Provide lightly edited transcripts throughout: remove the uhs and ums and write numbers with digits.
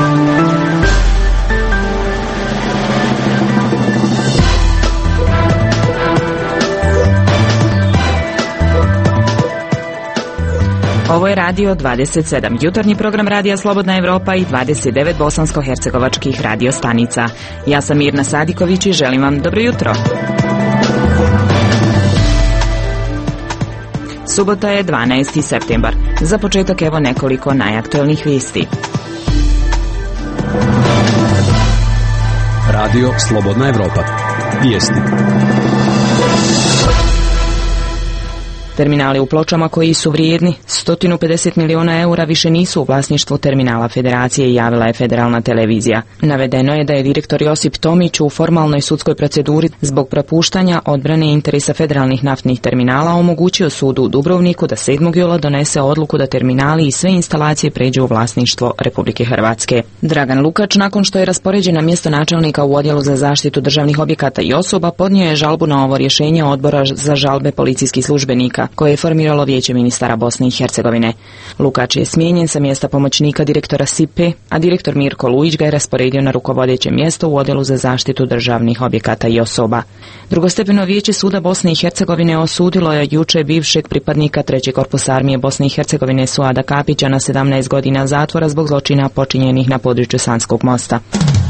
Ovo je Radio 27, jutarnji program Radija Slobodna Evropa i 29 bosansko-hercegovačkih radio stanica. Ja sam Mirna Sadiković i želim vam dobro jutro. Subota je 12. septembar. Za početak evo nekoliko najaktuelnijih vijesti. Radio Slobodna Evropa. Vijesti. Terminali u Pločama koji su vrijedni 150 miliona eura više nisu u vlasništvu terminala Federacije, javila je Federalna televizija. Navedeno je da je direktor Josip Tomić u formalnoj sudskoj proceduri zbog propuštanja odbrane interesa federalnih naftnih terminala omogućio sudu u Dubrovniku da 7. jula donese odluku da terminali i sve instalacije pređu u vlasništvo Republike Hrvatske. Dragan Lukač, nakon što je raspoređen na mjesto načelnika u Odjelu za zaštitu državnih objekata i osoba, podnio je žalbu na ovo rješenje Odbora za žalbe policijskih službenika, koje je formiralo Vijeće ministara Bosne i Hercegovine. Lukač je smijenjen sa mjesta pomoćnika direktora SIPE, a direktor Mirko Lujić ga je rasporedio na rukovodeće mjesto u Odjelu za zaštitu državnih objekata i osoba. Drugostepeno Vijeće suda Bosne i Hercegovine osudilo je jučer bivšeg pripadnika 3. korpusa armije Bosne i Hercegovine Suada Kapića na 17 godina zatvora zbog zločina počinjenih na području Sanskog mosta.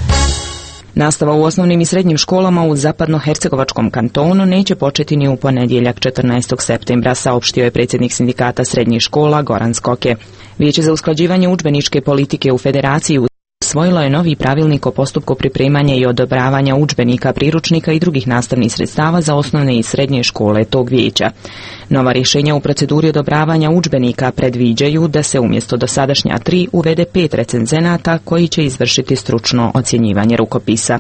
Nastava u osnovnim i srednjim školama u zapadno-hercegovačkom kantonu neće početi ni u ponedjeljak 14. septembra, saopštio je predsjednik sindikata srednjih škola Goran Skoke. Vijeće za usklađivanje udžbeničke politike u Federaciji usvojilo je novi pravilnik o postupku pripremanja i odobravanja udžbenika, priručnika i drugih nastavnih sredstava za osnovne i srednje škole tog vijeća. Nova rješenja u proceduri odobravanja udžbenika predviđaju da se umjesto dosadašnja 3 uvede 5 recenzenata koji će izvršiti stručno ocjenjivanje rukopisa.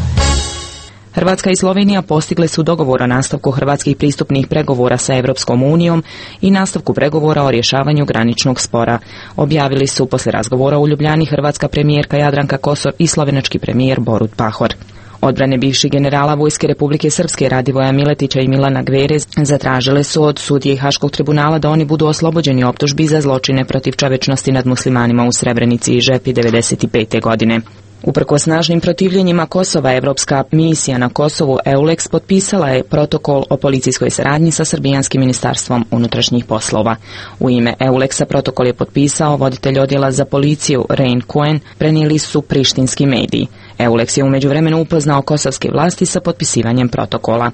Hrvatska i Slovenija postigle su dogovor o nastavku hrvatskih pristupnih pregovora sa Europskom unijom i nastavku pregovora o rješavanju graničnog spora. Objavili su poslije razgovora u Ljubljani hrvatska premijerka Jadranka Kosor i slovenački premijer Borut Pahor. Odbrane bivših generala Vojske Republike Srpske Radivoja Miletića i Milana Gverez zatražile su od sudije Haškog tribunala da oni budu oslobođeni optužbi za zločine protiv čovječnosti nad muslimanima u Srebrenici i Žepi 1995. godine. Uprkos snažnim protivljenjima Kosova, Evropska misija na Kosovu EULEX potpisala je protokol o policijskoj saradnji sa Srbijanskim ministarstvom unutrašnjih poslova. U ime EULEX-a protokol je potpisao voditelj odjela za policiju Rein Cohen, prenijeli su prištinski mediji. EULEX je u međuvremenu upoznao kosovske vlasti sa potpisivanjem protokola.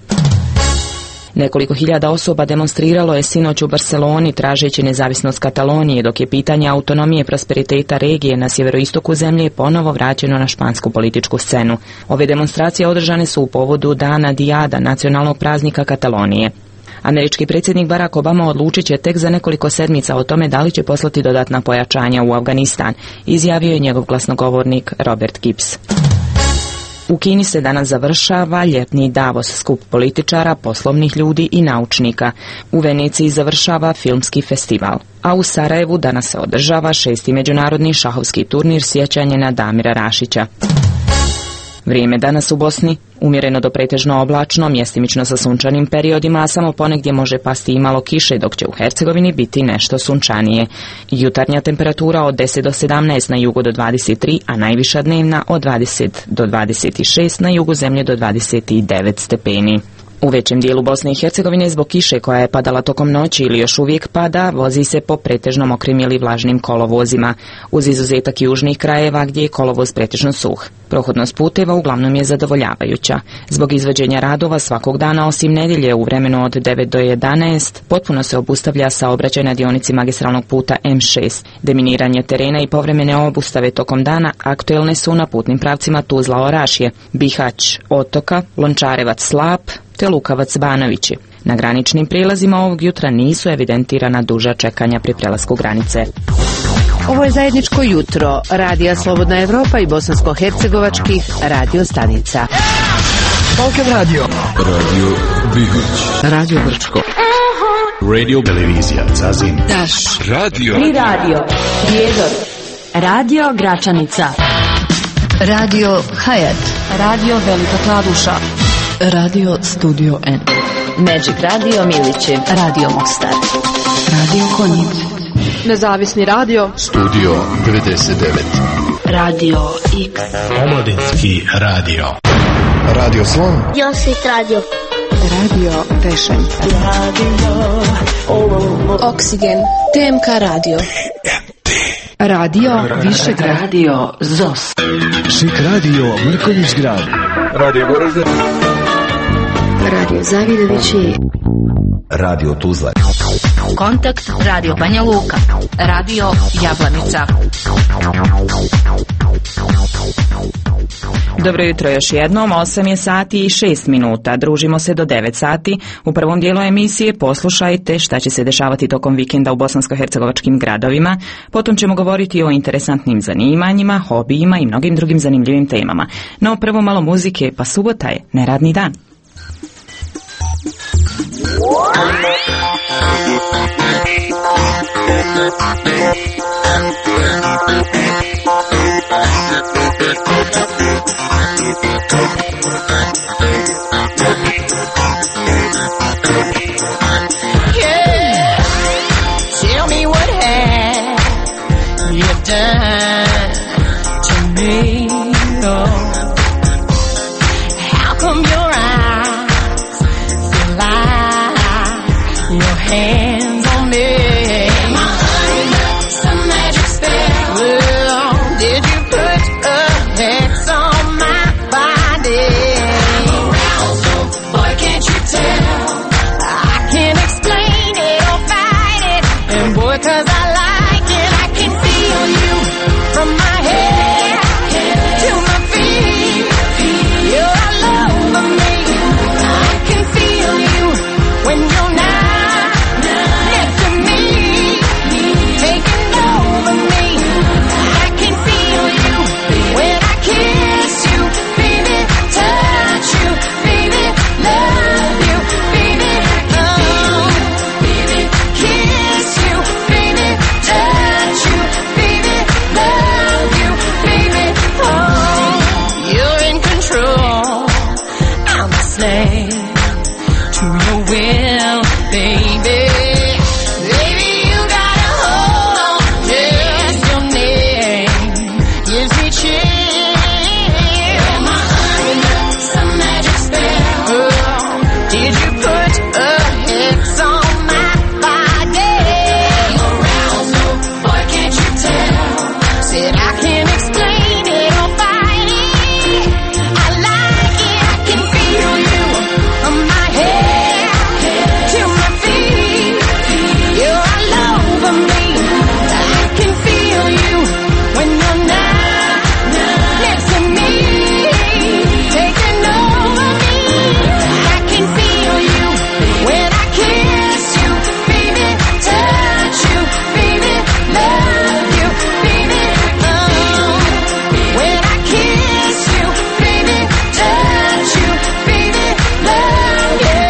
Nekoliko hiljada osoba demonstriralo je sinoć u Barceloni tražeći nezavisnost Katalonije, dok je pitanje autonomije i prosperiteta regije na sjeveroistoku zemlje ponovo vraćeno na špansku političku scenu. Ove demonstracije održane su u povodu Dana Dijada, nacionalnog praznika Katalonije. Američki predsjednik Barack Obama odlučit će tek za nekoliko sedmica o tome da li će poslati dodatna pojačanja u Afganistan, izjavio je njegov glasnogovornik Robert Gibbs. U Kini se danas završava ljetni Davos, skup političara, poslovnih ljudi i naučnika. U Veneciji završava filmski festival, a u Sarajevu danas se održava 6. međunarodni šahovski turnir sjećanje na Damira Rašića. Vrijeme danas u Bosni umjereno do pretežno oblačno, mjestimično sa sunčanim periodima, a samo ponegdje može pasti i malo kiše, dok će u Hercegovini biti nešto sunčanije. Jutarnja temperatura od 10 do 17, na jugu do 23, a najviša dnevna od 20 do 26, na jugu zemlje do 29 stepeni. U većem dijelu Bosne i Hercegovine zbog kiše koja je padala tokom noći ili još uvijek pada, vozi se po pretežno mokrim ili vlažnim kolovozima, uz izuzetak južnih krajeva gdje je kolovoz pretežno suh. Prohodnost puteva uglavnom je zadovoljavajuća. Zbog izvođenja radova svakog dana osim nedjelje u vremenu od 9 do 11 potpuno se obustavlja saobraćaj na dionici magistralnog puta M6. Deminiranje terena i povremene obustave tokom dana aktuelne su na putnim pravcima Tuzla-Orašje, Bihać, Otoka, Lončarevac-Slap te Lukavac-Banovići. Na graničnim prijelazima ovog jutra nisu evidentirana duža čekanja pri prelasku granice. Ovo je zajedničko jutro Radija Slobodna Evropa i bosansko-hercegovačkih radio stanica. Balkan Radio. Radio Bihać. Radio Brčko. Radio Televizija Zazin. Daš. Radio. Tri radio. Prijedor. Radio Gračanica. Radio Hayat. Radio Velika Kladuša. Radio Studio N. Magic Radio Milići. Radio Mostar. Radio Konjic. Nezavisni radio. Studio 99. Radio X. Omladinski radio. Radio Slon. Josip Radio. Radio Pešen. Oksigen. TMK Radio. Radio Višegrad. Radio ZOS. Šik radio Mrkonjić grad. Radio Goražde. Radio Zavidovići. Radio Tuzla. Kontakt Radio Banja Luka. Radio Jablanica. Dobro jutro još jednom, 8 je sati i 6 minuta. Družimo se do 9 sati. U prvom dijelu emisije poslušajte šta će se dešavati tokom vikenda u bosansko-hercegovačkim gradovima. Potom ćemo govoriti o interesantnim zanimanjima, hobijima i mnogim drugim zanimljivim temama. No prvo malo muzike, pa subota je, neradni dan. Tell me what have you done to me? Oh, how come your eyes feel like your hands on me? Am I under some magic spell? Well, did you put a hex on my body? I'm aroused, oh boy, can't you tell? I can't explain it or fight it, and boy, 'cause I like it, I can feel you from my head to my feet. You're all over me. I can feel you when you're not next to me, taking over me. I can feel you when I kiss you, baby, touch you, baby, love you, baby, baby, kiss you, baby, touch you, baby, love you, baby, you're in control, I'm a slave to your will, baby. Baby, you got a hold on, just your name gives me chills. Am I under some magic spell? Oh, did you put a hex on my body? I'm aroused, oh boy, can't you tell? Said I can't explain it or fight it. I like it, I can feel you from my head to my feet. You're all over me. I can feel you when you're not next to me, taking over me. I can feel you when I kiss you, baby, touch you, baby, love you, baby, when I kiss you, baby, touch you, baby, love you.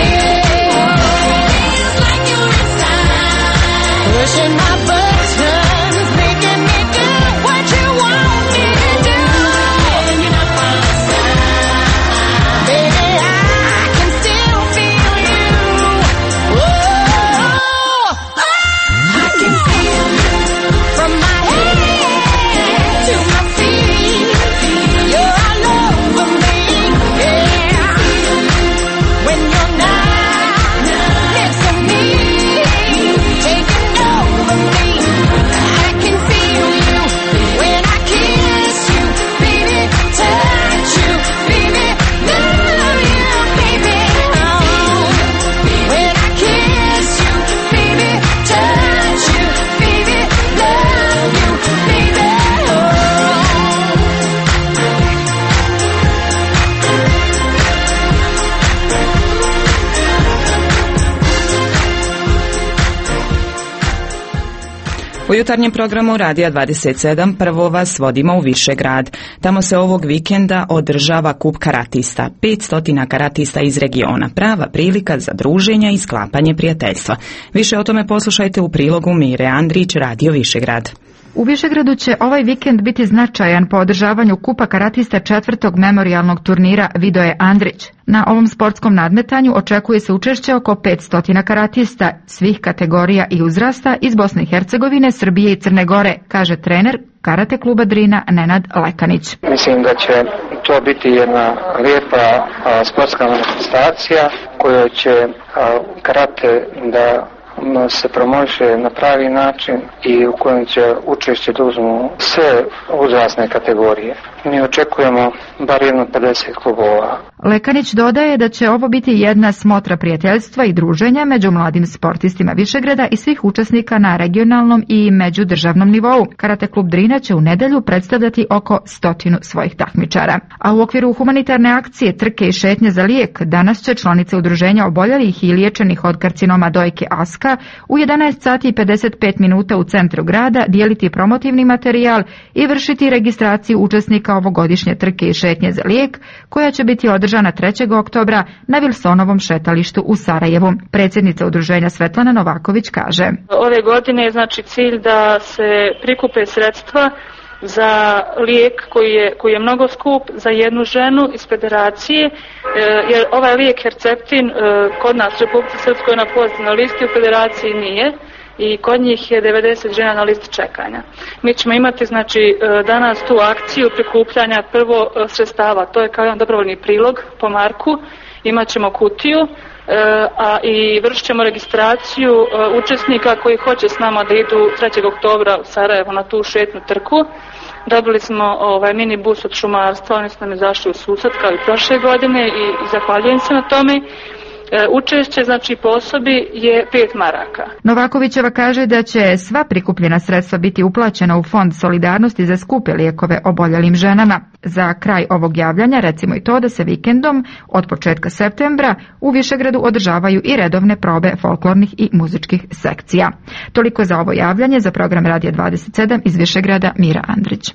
It's like you're inside, pushing my buttons, making me do what you want me to do. And you're not by my side, baby, I can still feel you. Whoa, I can feel you from my head to my feet. You're all over me, yeah. When you're not next to me, taking over me, I can feel you when I kiss you, baby, touch you, baby, love you, baby, when I kiss you, baby, touch you, baby, love you, baby, U jutarnjem programu Radija 27 prvo vas vodimo u Višegrad. Tamo se ovog vikenda održava kup karatista. 500 karatista iz regiona. Prava prilika za druženja i sklapanje prijateljstva. Više o tome poslušajte u prilogu Mire Andrić, Radio Višegrad. U Višegradu će ovaj vikend biti značajan po održavanju kupa karatista 4. memorijalnog turnira Vidoje Andrić. Na ovom sportskom nadmetanju očekuje se učešće oko 500 karatista svih kategorija i uzrasta iz Bosne i Hercegovine, Srbije i Crne Gore, kaže trener karate kluba Drina Nenad Lekanić. Mislim da će to biti jedna lijepa sportska manifestacija kojoj će karate da se promoviše na pravi način i u kojem će učešće da uzmu sve uzrasne kategorije. Mi očekujemo bar jedno 50 klubova. Lekanić dodaje da će ovo biti jedna smotra prijateljstva i druženja među mladim sportistima Višegrada i svih učesnika na regionalnom i međudržavnom nivou. Karate klub Drina će u nedelju predstavljati oko 100 svojih takmičara. A u okviru humanitarne akcije Trke i šetnje za lijek danas će članice udruženja oboljelih i liječenih od karcinoma dojke Aska u 11 sati i 55 minuta u centru grada dijeliti promotivni materijal i vršiti registraciju učesnika ovogodišnje trke i šetnje za lijek, koja će biti održana 3. oktobra na Vilsonovom šetalištu u Sarajevu. Predsjednica udruženja Svetlana Novaković kaže: Ove godine je cilj da se prikupe sredstva za lijek koji je mnogo skup za jednu ženu iz federacije, jer ovaj lijek Herceptin kod nas u Republici Srpskoj na pozitivnoj listi, u federaciji nije. I kod njih je 90 žena na listi čekanja. Mi ćemo imati danas tu akciju prikupljanja prvo sredstava, to je kao jedan dobrovoljni prilog po marku, imat ćemo kutiju i vršit ćemo registraciju učesnika koji hoće s nama da idu 3. oktobra u Sarajevo na tu šetnu trku. Dobili smo mini bus od šumarstva, oni su nam izašli u susret kao i prošle godine i zahvaljujem se na tome. Učešće, po osobi, je 5 maraka. Novakovićeva kaže da će sva prikupljena sredstva biti uplaćena u Fond solidarnosti za skupe lijekove oboljelim ženama. Za kraj ovog javljanja recimo i to da se vikendom od početka septembra u Višegradu održavaju i redovne probe folklornih i muzičkih sekcija. Toliko za ovo javljanje. Za program Radija 27 iz Višegrada, Mira Andrić.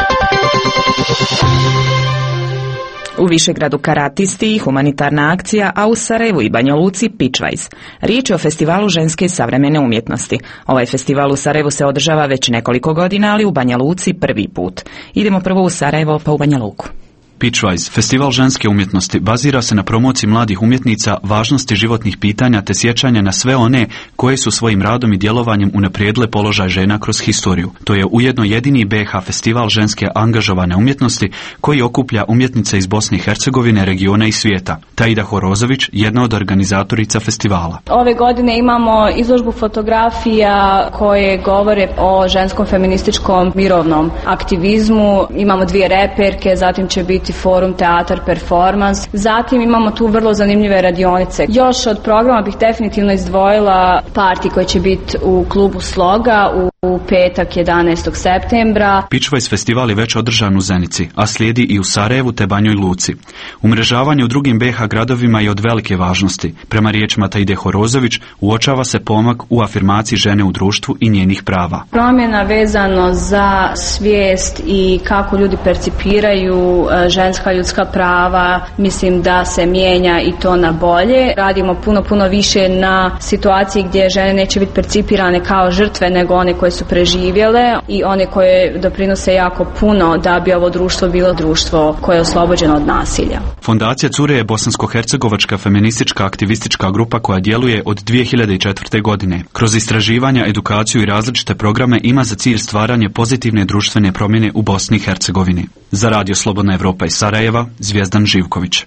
U Višegradu karatisti i humanitarna akcija, a u Sarajevu i Banja Luci Pitchwise. Riječ je o festivalu ženske savremene umjetnosti. Ovaj festival u Sarajevu se održava već nekoliko godina, ali u Banja Luci prvi put. Idemo prvo u Sarajevo pa u Banja Luku. Pitchwise, festival ženske umjetnosti, bazira se na promociji mladih umjetnica, važnosti životnih pitanja te sjećanja na sve one koje su svojim radom i djelovanjem unaprijedile položaj žena kroz historiju. To je ujedno jedini BiH festival ženske angažovane umjetnosti koji okuplja umjetnice iz Bosne i Hercegovine, regiona i svijeta. Taida Horozović, jedna od organizatorica festivala. Ove godine imamo izložbu fotografija koje govore o ženskom feminističkom mirovnom aktivizmu. Imamo 2 reperke, zatim će biti forum, teatar, performans. Zatim imamo tu vrlo zanimljive radionice. Još od programa bih definitivno izdvojila parti koji će biti u klubu Sloga u petak 11. septembra. Pitchwise festival je već održan u Zenici, a slijedi i u Sarajevu te Banjoj Luci. Umrežavanje u drugim BiH gradovima je od velike važnosti. Prema riječima Taide Horozović, uočava se pomak u afirmaciji žene u društvu i njenih prava. Promjena vezano za svijest i kako ljudi percipiraju ženska ljudska prava, mislim da se mijenja i to na bolje. Radimo puno više na situaciji gdje žene neće biti percipirane kao žrtve, nego one koje su preživjele i one koje doprinose jako puno da bi ovo društvo bilo društvo koje je oslobođeno od nasilja. Fondacija Cure je bosansko-hercegovačka feministička aktivistička grupa koja djeluje od 2004. godine. Kroz istraživanja, edukaciju i različite programe ima za cilj stvaranje pozitivne društvene promjene u Bosni i Hercegovini. Za Radio Slobodna Evropa iz Sarajeva, Zvijezdan Živković.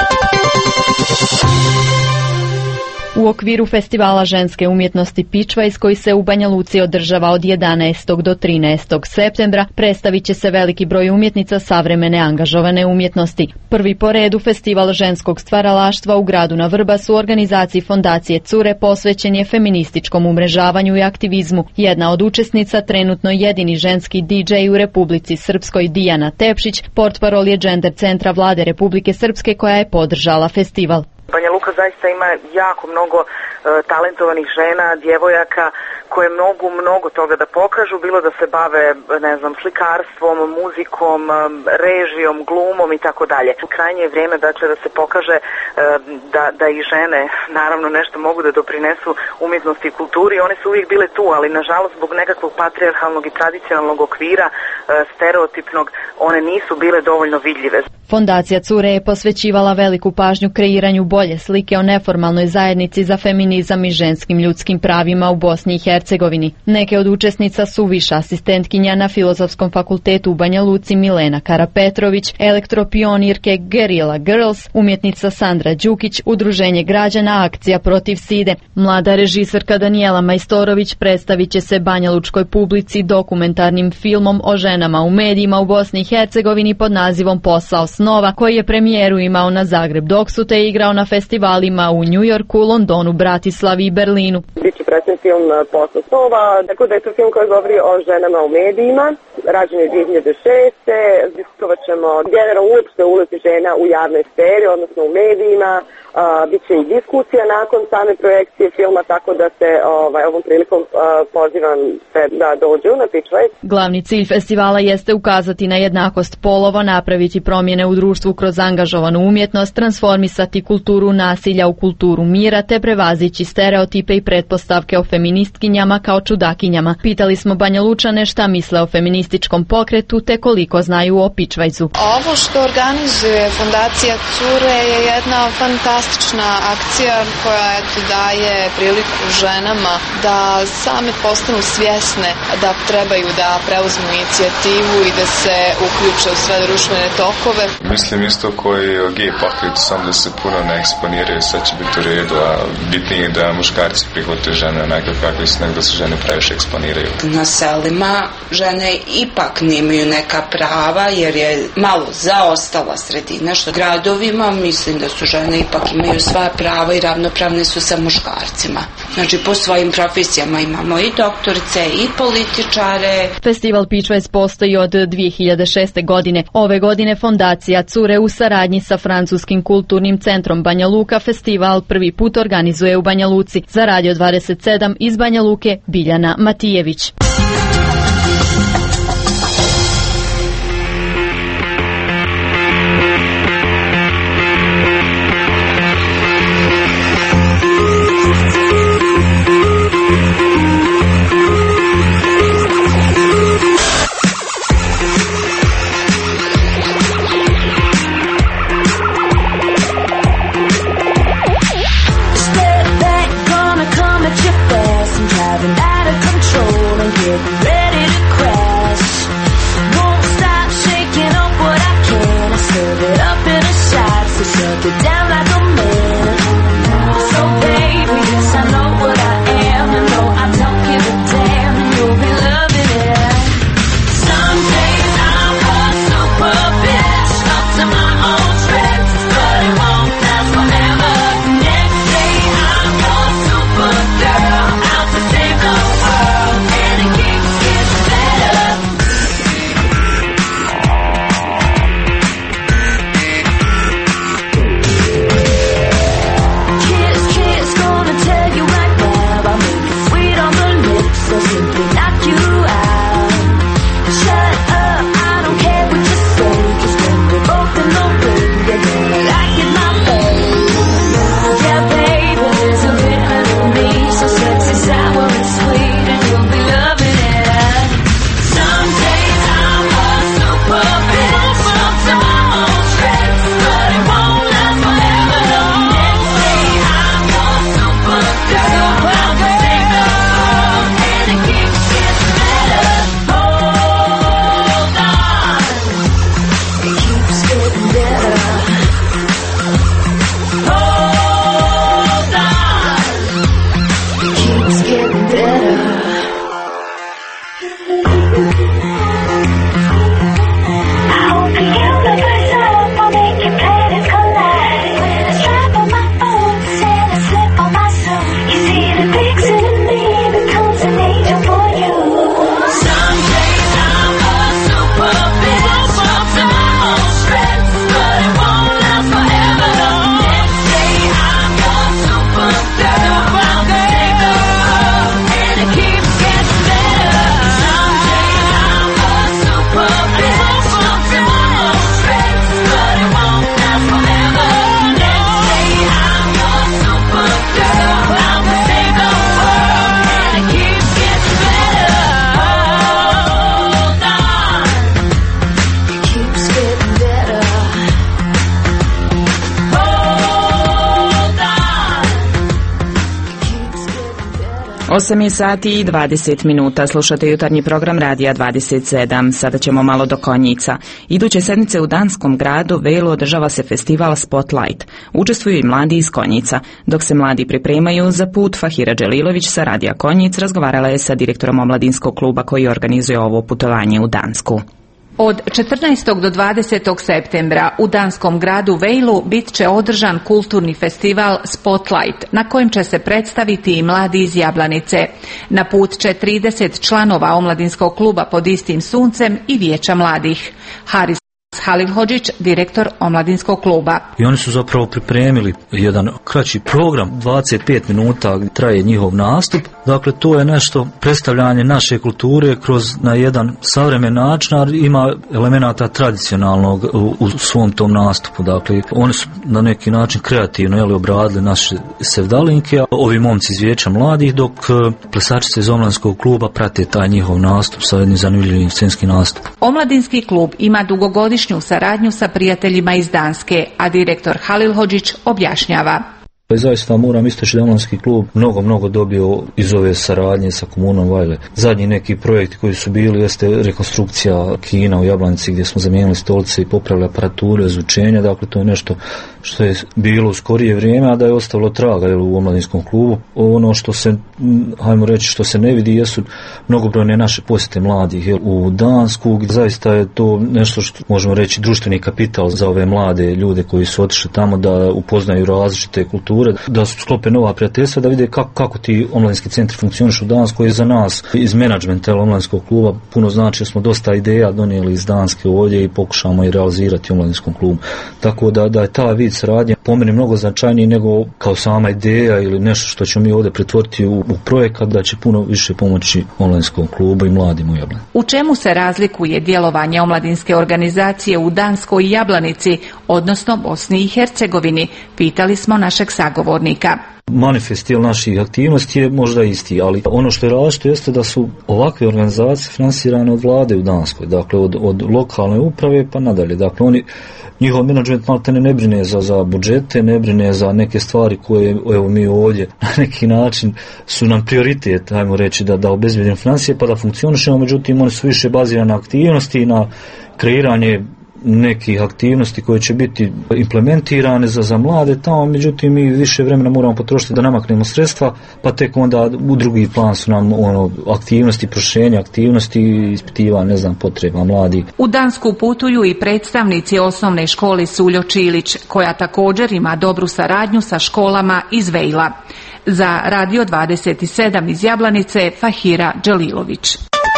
U okviru festivala ženske umjetnosti Pitchwise koji se u Banja Luci održava od 11. do 13. septembra predstavit će se veliki broj umjetnica savremene angažovane umjetnosti. Prvi po redu festival ženskog stvaralaštva u gradu na Vrbasu u organizaciji Fondacije Cure posvećen je feminističkom umrežavanju i aktivizmu. Jedna od učesnica, trenutno jedini ženski DJ u Republici Srpskoj, Dijana Tepšić, portparol je Gender centra Vlade Republike Srpske koja je podržala festival. Banja Luka zaista ima jako mnogo talentovanih žena, djevojaka koje mnogo toga da pokažu, bilo da se bave, slikarstvom, muzikom, režijom, glumom i tako dalje. Krajnje je vrijeme da se pokaže da i žene naravno nešto mogu da doprinesu umjetnosti i kulturi. One su uvijek bile tu, ali nažalost zbog nekakvog patrijarhalnog i tradicionalnog okvira stereotipnog, one nisu bile dovoljno vidljive. Fondacija Cure je posvećivala veliku pažnju kreiranju bolje slike o neformalnoj zajednici za feminizam i ženskim ljudskim pravima u Bosni i Hercegovini. Neke od učesnica su viša asistentkinja na Filozofskom fakultetu u Banja Luci Milena Karapetrović, elektropionirke Guerrilla Girls, umjetnica Sandra Đukić, Udruženje građana Akcija protiv side. Mlada režiserka Danijela Majstorović predstavit će se banjalučkoj publici dokumentarnim filmom o ženama u medijima u Bosni i Hercegovini pod nazivom Posao snova, koji je premijeru imao na Zagreb Doksu te je igrao na festivalima u New Yorku, Londonu, Bratislavi i Berlinu. Biće predstavljen film Posao snova, tako da je to film koji govori o ženama u medijima. Rađen je 2006. Diskutovat ćemo generalno uopšte o ulozi žena u javnoj sferi, odnosno u medijima. Biće i diskusija nakon same projekcije filma, tako da se ovom prilikom pozivam sve da dođu na Pitchway. Glavni cilj festivala jeste ukazati na jednakost polova, napraviti promjene u društvu kroz angažovanu umjetnost, transformisati kulturu nasilja u kulturu mira te prevazići stereotipe i pretpostavke o feministkinjama kao čudakinjama. Pitali smo Banjalučane šta misle o feminističkom pokretu te koliko znaju o Pitchwayzu. Ovo što organizuje Fondacija Cure je jedna fantastična akcija koja daje priliku ženama da same postanu svjesne da trebaju da preuzmu inicijativu i da se uključe u sve društvene tokove. Mislim isto koji gej pokret, samo da se puno ne eksponiraju, sve će biti u redu, a bitnije da muškarci prihvate žene onako kakve su, nego da se žene previše eksponiraju. Na selima žene ipak nemaju neka prava jer je malo zaostala sredina, što gradovima mislim da su žene ipak imaju svoja prava i ravnopravne su sa muškarcima. Znači po svojim profesijama imamo i doktorice i političare. Festival Pitchways postoji od 2006. godine. Ove godine Fondacija Cure u saradnji sa Francuskim kulturnim centrom Banja Luka festival prvi put organizuje u Banja Luci. Za Radio 27 iz Banja Luke Biljana Matijević. 8 je sati i 20 minuta. Slušate jutarnji program Radija 27. Sada ćemo malo do Konjica. Iduće sedmice u danskom gradu Vejlu održava se festival Spotlight. Učestvuju i mladi iz Konjica. Dok se mladi pripremaju za put, Fahira Đelilović sa Radija Konjic razgovarala je sa direktorom omladinskog kluba koji organizuje ovo putovanje u Dansku. Od 14. do 20. septembra u danskom gradu Vejlu bit će održan kulturni festival Spotlight, na kojem će se predstaviti i mladi iz Jablanice. Na put će 30 članova omladinskog kluba Pod istim suncem i Vijeća mladih. Haris Halilhodžić, direktor omladinskog kluba. I oni su zapravo pripremili jedan kraći program, 25 minuta traje njihov nastup. Dakle, to je nešto predstavljanje naše kulture kroz na jedan savremen način, ali ima elemenata tradicionalnog u svom tom nastupu. Dakle, oni su na neki način kreativno obradili naše sevdalinke, a ovi momci iz Vijeća mladih, dok plesačice iz omladinskog kluba prate taj njihov nastup sa jednim zanimljivim scenskim nastupom. Omladinski klub ima dugogodišnju saradnju sa prijateljima iz Danske, a direktor Halilhodžić objašnjava. Zaista moram istaći da omladinski klub mnogo dobio iz ove saradnje sa komunom Vajle. Zadnji neki projekti koji su bili jeste rekonstrukcija kina u Jablanici gdje smo zamijenili stolice i popravili aparature zvučenja. Dakle, to je nešto što je bilo u skorije vrijeme, a da je ostavilo traga u omladinskom klubu. Ono što se, hajmo reći, što se ne vidi jesu mnogobrojne naše posjete mladih u Dansku, gdje zaista je to nešto što možemo reći društveni kapital za ove mlade ljude koji su otišli tamo da upoznaju različite kulture, da sklope nova prijateljstva, da vide kako ti omladinski centri funkcionišu u Danskoj. Za nas iz menadžmenta omladinskog kluba puno znači da smo dosta ideja donijeli iz Danske ovdje i pokušamo i realizirati u omladinskom klubu. Tako da je ta vid saradnje po meni mnogo značajniji nego kao sama ideja ili nešto što ćemo mi ovdje pretvoriti u projekat, da će puno više pomoći omladinskom klubu i mladim u Jablanici. U čemu se razlikuje djelovanje omladinske organizacije u Danskoj i Jablanici, odnosno Bosni i Hercegovini? Pitali smo našeg sagovornika. Manifest naših aktivnosti je možda isti, ali ono što je različito jeste da su ovakve organizacije finansirane od vlade u Danskoj, dakle od lokalne uprave pa nadalje. Dakle, njihov menadžment maltene ne brine za budžete, ne brine za neke stvari koje mi ovdje na neki način su nam prioritet, ajmo reći, da obezbedimo financije pa da funkcionišemo, međutim oni su više bazirane na aktivnosti i na kreiranje nekih aktivnosti koje će biti implementirane za mlade tamo, međutim mi više vremena moramo potrošiti da namaknemo sredstva, pa tek onda u drugi plan su nam aktivnosti, proširenje aktivnosti i ispitivanje, potreba mladi. U Dansku putuju i predstavnici osnovne škole Suljo Čilić, koja također ima dobru saradnju sa školama iz Vejla. Za Radio 27 iz Jablanice, Fahira Đelilović.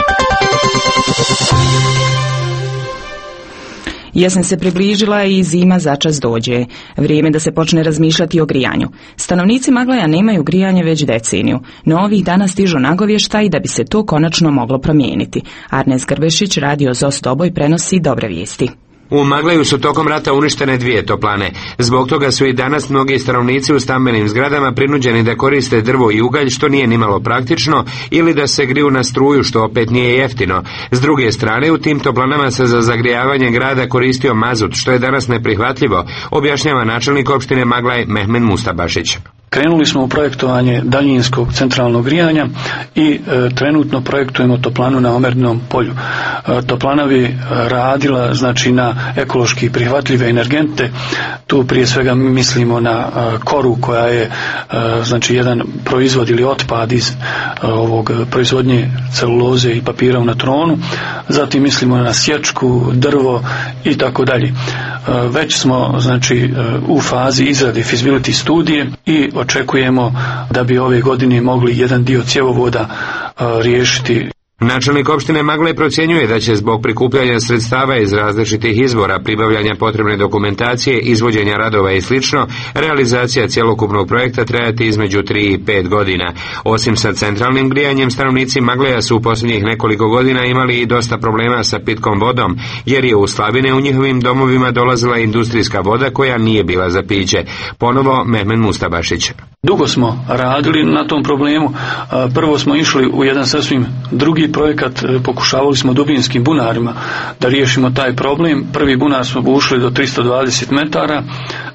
Jesen se približila i zima začas dođe. Vrijeme da se počne razmišljati o grijanju. Stanovnici Maglaja nemaju grijanje već deceniju, no ovih dana stižu nagovještaji da bi se to konačno moglo promijeniti. Arnes Grbešić, Radio ZOS Doboj, prenosi dobre vijesti. U Maglaju su tokom rata uništene 2 toplane. Zbog toga su i danas mnogi stanovnici u stambenim zgradama prinuđeni da koriste drvo i ugalj, što nije nimalo praktično, ili da se griju na struju, što opet nije jeftino. S druge strane, u tim toplanama se za zagrijavanje grada koristio mazut, što je danas neprihvatljivo, objašnjava načelnik opštine Maglaj Mehmen Mustabašić. Krenuli smo u projektovanje daljinskog centralnog grijanja i trenutno projektujemo toplanu na Omerdinom polju. Toplana bi radila na ekološki prihvatljive energente. Tu prije svega mislimo na koru koja je jedan proizvod ili otpad iz ovog proizvodnje celuloze i papira u natronu. Zatim mislimo na sječku, drvo i tako dalje. Već smo u fazi izrade feasibility studije i očekujemo da bi ove godine mogli jedan dio cjevovoda riješiti. Načelnik opštine Maglaj procjenjuje da će zbog prikupljanja sredstava iz različitih izvora, pribavljanja potrebne dokumentacije, izvođenja radova i slično, realizacija cjelokupnog projekta trajati između 3 i 5 godina. Osim sa centralnim grijanjem, stanovnici Maglaja su u posljednjih nekoliko godina imali i dosta problema sa pitkom vodom, jer je u slavine u njihovim domovima dolazila industrijska voda koja nije bila za piće. Ponovo Mehmen Mustabašić. Dugo smo radili na tom problemu. Prvo smo išli u jedan sasvim drugi projekat, pokušavali smo dubinskim bunarima da riješimo taj problem. Prvi bunar smo ušli do 320 metara,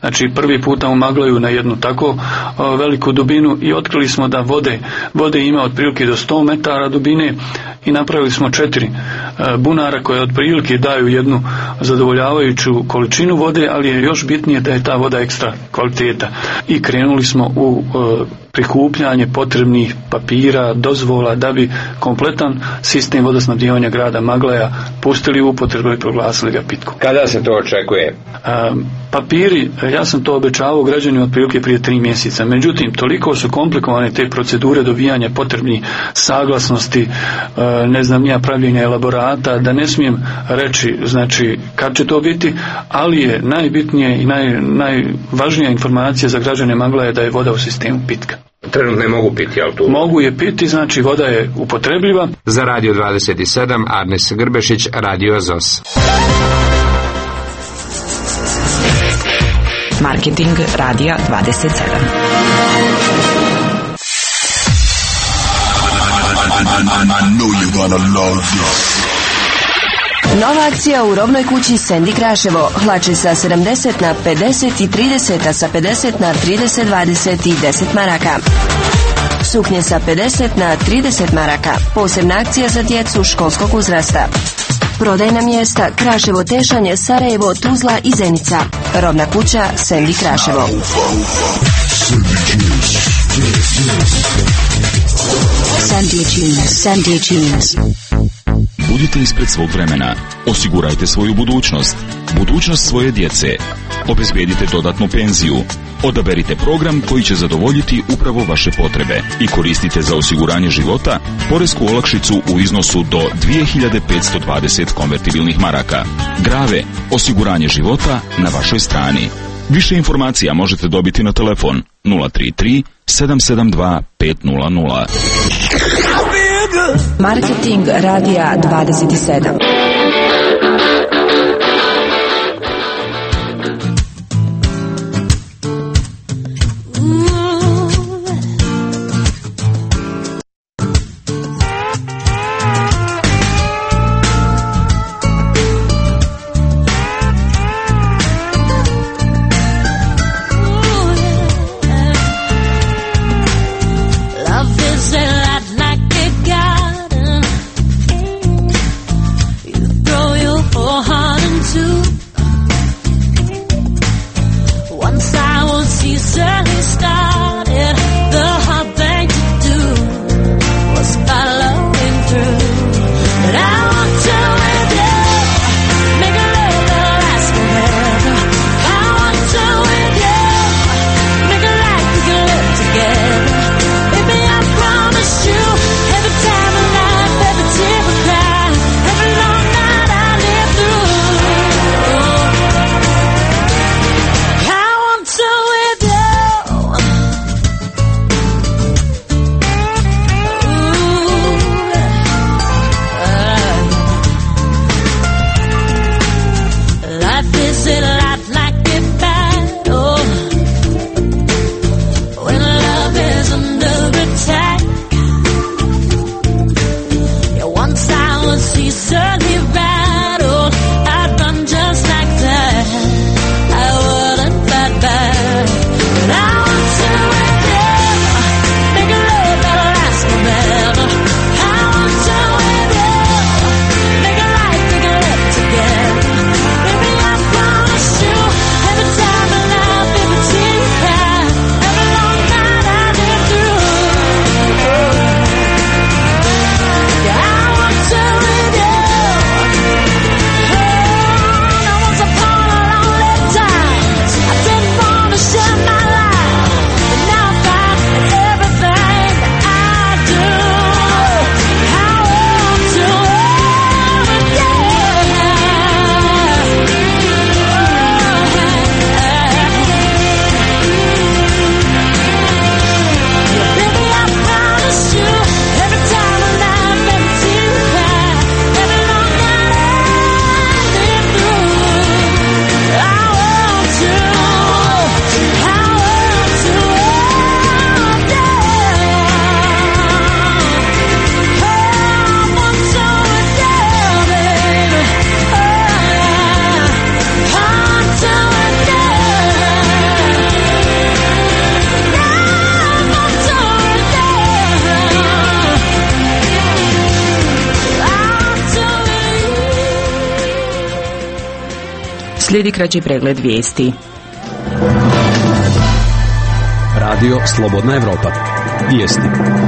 znači prvi puta umaglaju na jednu tako veliku dubinu i otkrili smo da vode ima otprilike do 100 metara dubine i napravili smo 4 bunara koje otprilike daju jednu zadovoljavajuću količinu vode, ali je još bitnije da je ta voda ekstra kvaliteta. I krenuli smo u prikupljanje potrebnih papira, dozvola da bi kompletan sistem vodosnabdijevanja grada Maglaja pustili u upotrebu i proglasili ga pitkom. Kada se to očekuje? Papiri, ja sam to obećavao građanima otprilike prije 3 mjeseca, međutim toliko su komplikovane te procedure dobijanja potrebnih saglasnosti, ne znam nija pravljenja elaborata, da ne smijem reći znači kad će to biti, ali je najbitnije i najvažnija informacija za građane Maglaja da je voda u sistemu pitka. Trenutno ne mogu piti, ali tu? Mogu je piti, znači voda je upotrebljiva. Za Radio 27, Arnes Grbešić, Radio ZOS. Marketing Radija 27. Nova akcija u robnoj kući Sandy Kraševo. Hlače sa 70 na 50 i 30, a sa 50 na 30, 20 i 10 maraka. Suknje sa 50 na 30 maraka. Posebna akcija za djecu školskog uzrasta. Prodajna mjesta Kraševo, Tešanje, Sarajevo, Tuzla i Zenica. Robna kuća Sandy Kraševo. Sandy Jeans. Budite ispred svog vremena. Osigurajte svoju budućnost. Budućnost svoje djece. Obezbedite dodatnu penziju. Odaberite program koji će zadovoljiti upravo vaše potrebe i koristite za osiguranje života poresku olakšicu u iznosu do 2520 konvertibilnih maraka. Grave, osiguranje života na vašoj strani. Više informacija možete dobiti na telefon 033 772 500. Marketing Radija 27. Slijedi kraći pregled vijesti. Radio Slobodna Evropa. Vijesti.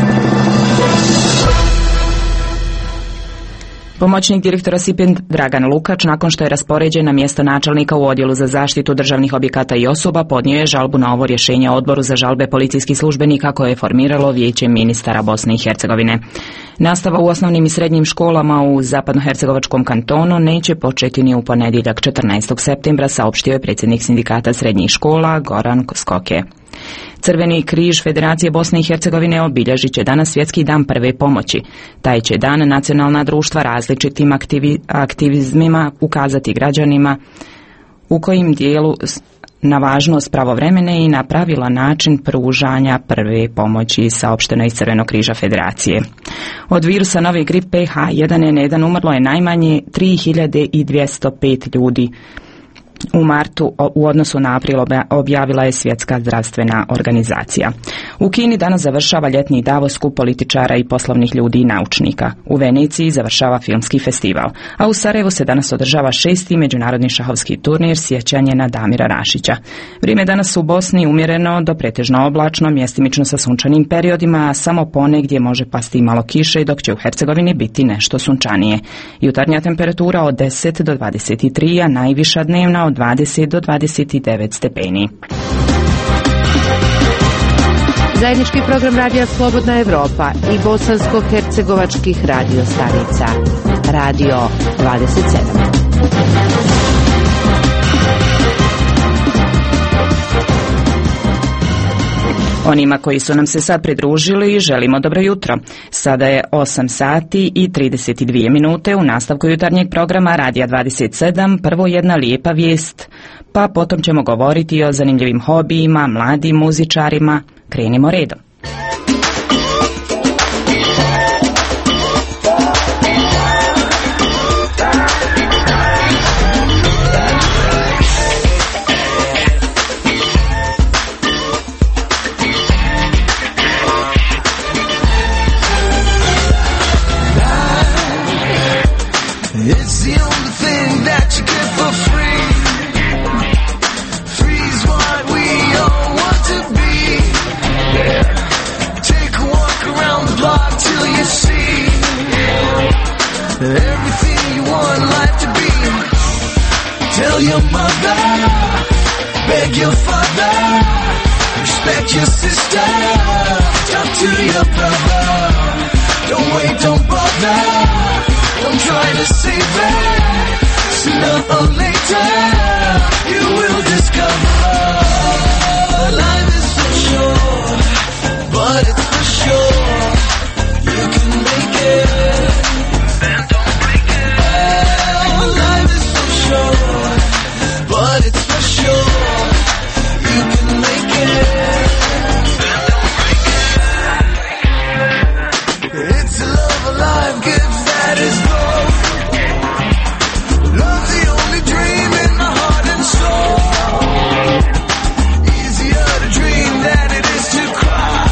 Pomoćnik direktora SIPEN Dragan Lukač, nakon što je raspoređen na mjesto načelnika u odjelu za zaštitu državnih objekata i osoba, podnio je žalbu na ovo rješenje Odboru za žalbe policijskih službenika koje je formiralo Vijeće ministara Bosne i Hercegovine. Nastava u osnovnim i srednjim školama u zapadnohercegovačkom kantonu neće početi ni u ponedjeljak 14. septembra, saopštio je predsjednik sindikata srednjih škola Goran Skoke. Crveni križ Federacije Bosne i Hercegovine obilježit će danas Svjetski dan prve pomoći. Taj će dan nacionalna društva različitim aktivizmima ukazati građanima u kojim dijelu na važnost pravovremene i na pravilan način pružanja prve pomoći, saopšteno iz Crvenog križa Federacije. Od virusa nove gripe H1N1 umrlo je najmanje 3205 ljudi. U martu u odnosu na april objavila je Svjetska zdravstvena organizacija. U Kini danas završava ljetni Davos, skup političara i poslovnih ljudi i naučnika. U Veneciji završava filmski festival, a u Sarajevu se danas održava 6. međunarodni šahovski turnir sjećanje na Damira Rašića. Vrijeme danas u Bosni umjereno do pretežno oblačno, mjestimično sa sunčanim periodima, a samo ponegdje može pasti malo kiše, dok će u Hercegovini biti nešto sunčanije. Jutarnja temperatura od 10 do 23, a najviša dnevna od 20 do 29 stepeni. Zajednički program Radija Slobodna Evropa i bosansko-hercegovačkih radio stanica. Radio 27. Onima koji su nam se sad pridružili želimo dobro jutro. Sada je 8 sati i 32 minute u nastavku jutarnjeg programa Radija 27. Prvo jedna lijepa vijest, pa potom ćemo govoriti o zanimljivim hobijima, mladim muzičarima. Krenimo redom. It's the only thing that you get for free. Free's what we all want to be. Take a walk around the block till you see everything you want life to be. Tell your mother, beg your father, respect your sister, talk to your brother. Don't wait, don't bother. Don't try to save it. Sooner or later, you will discover life is so short, but it's for sure you can make it. And don't break it. Life is so short, but it's for sure you can make it. And don't break it. It's a love alive, gives that is lost. Love's the only dream in the heart and soul. Easier to dream than it is to cry.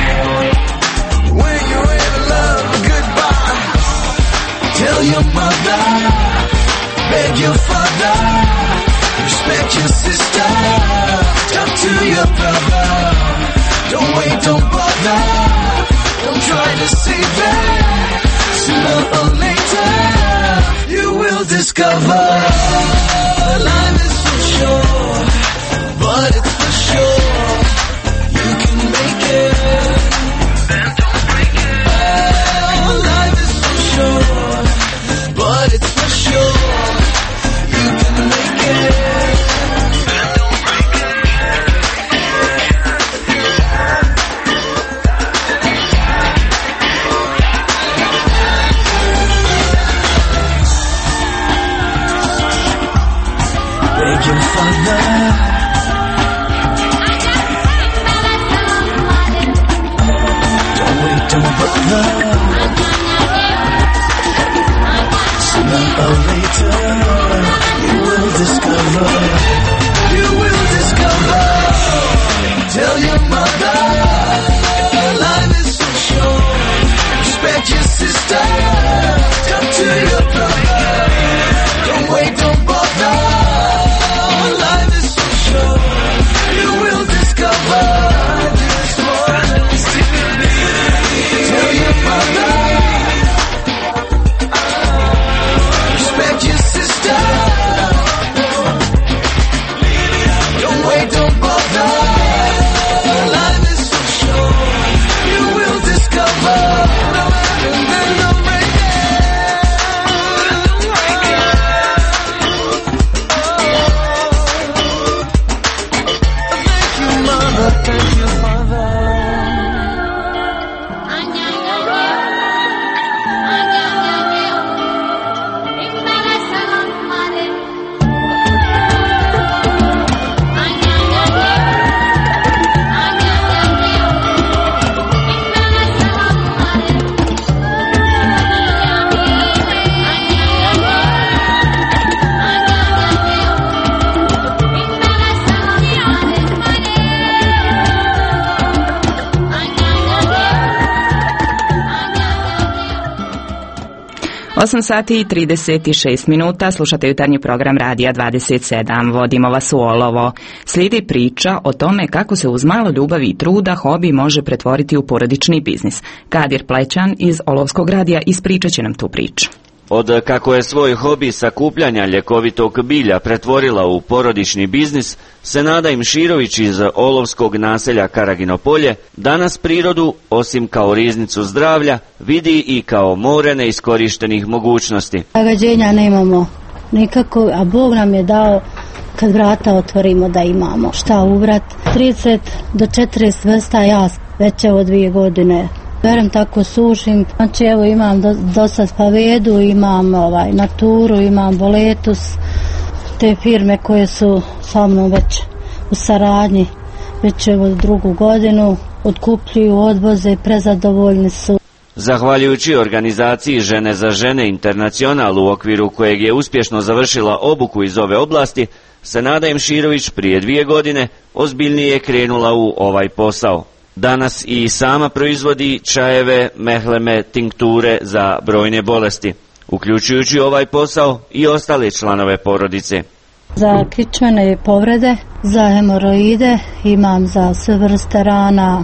When you're in love, goodbye. Tell your mother, beg your father, respect your sister, talk to your brother. Don't wait, don't bother, don't try to save it. Sooner or later, you will discover life is so short, but it's for sure you can make it. And don't break it. Life is so short, but it's for sure you can make it. And don't break it. Beg your father, don't wait, don't bother. Sooner or later, you will discover. You will discover. Tell your mother, life is so short. Respect your sister, talk to your brother. Don't wait, don't bother. 8 sati i 36 minuta, slušate jutarnji program Radija 27, vodimo vas u olovo. Slijedi priča o tome kako se uz malo ljubavi i truda hobi može pretvoriti u porodični biznis. Kadir Plećan iz Olovskog radija ispričat će nam tu priču. Od kako je svoj hobi sakupljanja ljekovitog bilja pretvorila u porodični biznis, Senada Imširović iz Olovskog naselja Karagino Polje danas prirodu, osim kao riznicu zdravlja, vidi i kao more neiskorištenih mogućnosti. Zagađenja nemamo nikako, a Bog nam je dao kad vrata otvorimo da imamo šta ubrat. 30 do 40 vrsta ja već evo 2 godine. Berem tako sušim, znači evo imam do sad pavedu, imam naturu, imam boletus, te firme koje su sa mnom već u saradnji, već evo 2. godinu, otkupljuju, odvoze i prezadovoljni su. Zahvaljujući organizaciji Žene za žene Internacional, u okviru kojeg je uspješno završila obuku iz ove oblasti, Senada Imširović prije 2 godine ozbiljnije krenula u ovaj posao. Danas i sama proizvodi čajeve, mehleme, tinkture za brojne bolesti, uključujući ovaj posao i ostale članove porodice. Za kičmene povrede, za hemoroide, imam za sve vrste rana,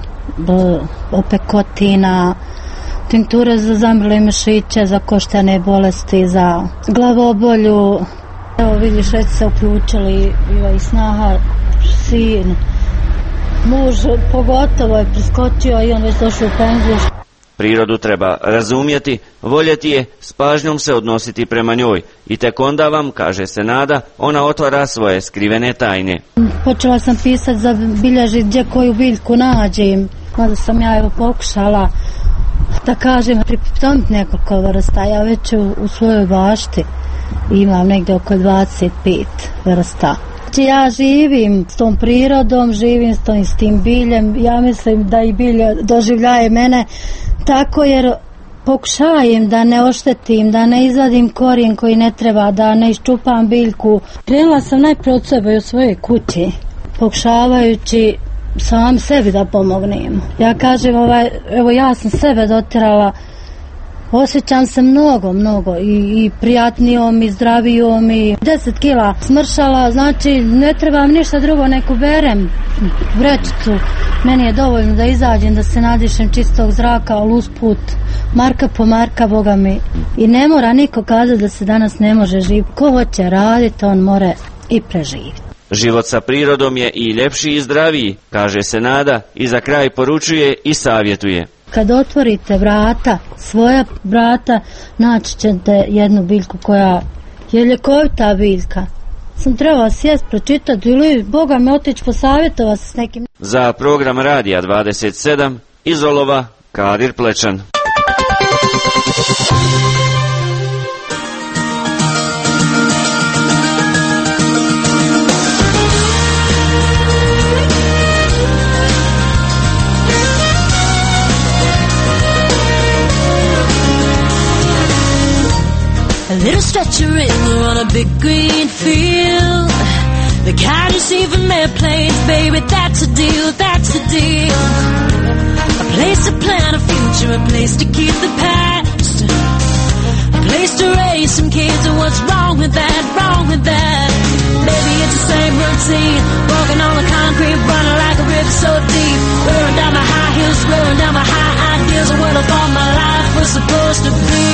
opekotina, tinkture za zamrle mišiće, za koštane bolesti, za glavobolju. Evo vidiš, već se uključili i snaha, sin. Muž pogotovo je priskočio i on već došao u penziju. Prirodu treba razumjeti, voljeti je, s pažnjom se odnositi prema njoj i tek onda vam, kaže Senada, ona otvara svoje skrivene tajne. Počela sam pisati za bilježit gdje koju biljku nađem. Onda sam ja evo pokušala da kažem pripitomiti nekoliko vrsta. Ja već u svojoj bašti imam negdje oko 25 vrsta. Ja živim s tom prirodom, živim s tim biljem, ja mislim da i bilje doživljaje mene tako jer pokušajem da ne oštetim, da ne izvadim korijen koji ne treba, da ne iščupam biljku. Krenula sam najprije od sebe i od svoje kuće, pokušavajući sam sebi da pomognem. Ja kažem, evo ja sam sebe dotirala, osjećam se mnogo i prijatnijom i zdravijom i 10 kila smršala, znači ne trebam ništa drugo nego berem vrećicu. Meni je dovoljno da izađem, da se nadišem čistog zraka, ali usput marka po marka, Boga mi. I ne mora niko kazati da se danas ne može živjeti. Ko hoće raditi, on more i preživjeti. Život sa prirodom je i ljepši i zdraviji, kaže Senada i za kraj poručuje i savjetuje. Kad otvorite vrata, svoja vrata, naći ćete jednu biljku koja je ljekovita biljka. Sam trebala sjest, pročitati ili Boga me otići posavjetovati s nekim. Za program Radija 27 iz Olova, Kadir Plećan. A little stretch of river on a big green field. The kind you see from airplanes, baby, that's a deal, that's a deal. A place to plan a future, a place to keep the past. A place to raise some kids, and what's wrong with that, wrong with that? Maybe it's the same routine, walking on the concrete, running like a river so deep. Wearing down my high heels, wearing down my high ideals of what I thought my life was supposed to be.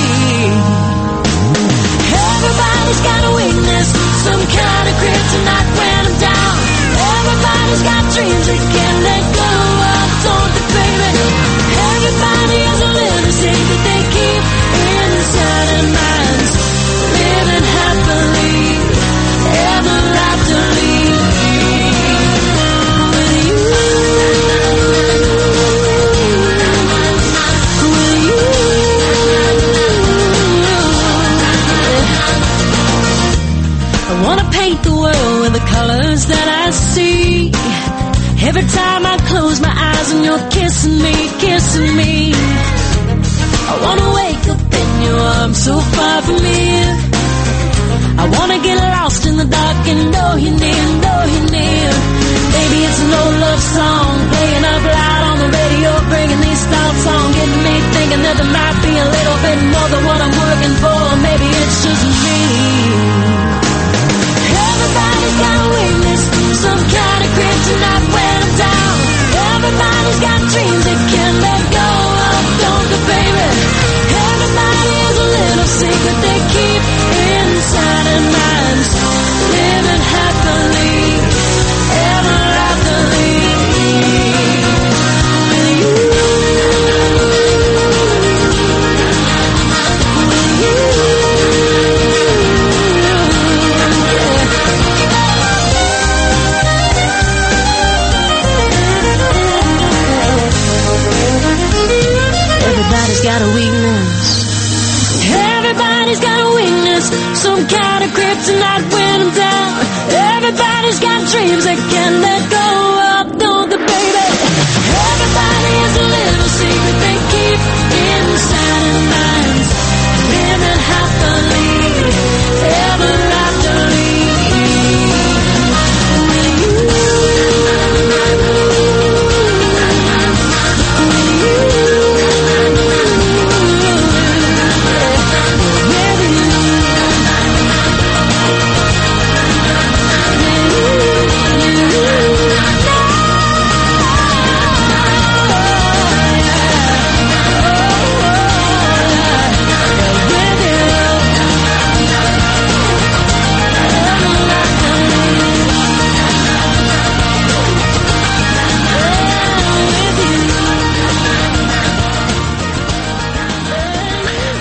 Everybody's got a weakness, some kind of kryptonite when I'm down. Everybody's got dreams they can't let go of, don't they, baby? Everybody has a little secret they keep inside their minds, living happily ever afterly. With you, with you. I wanna paint the world with the colors that I see. Every time I close my eyes and you're kissing me, kissing me. I wanna wake up in your arms so far from here. I wanna get lost in the dark and know you're near, know you're near. Maybe it's an old love song playing up loud on the radio, bringing these thoughts on, getting me thinking that there might be a little bit more than what I'm working for.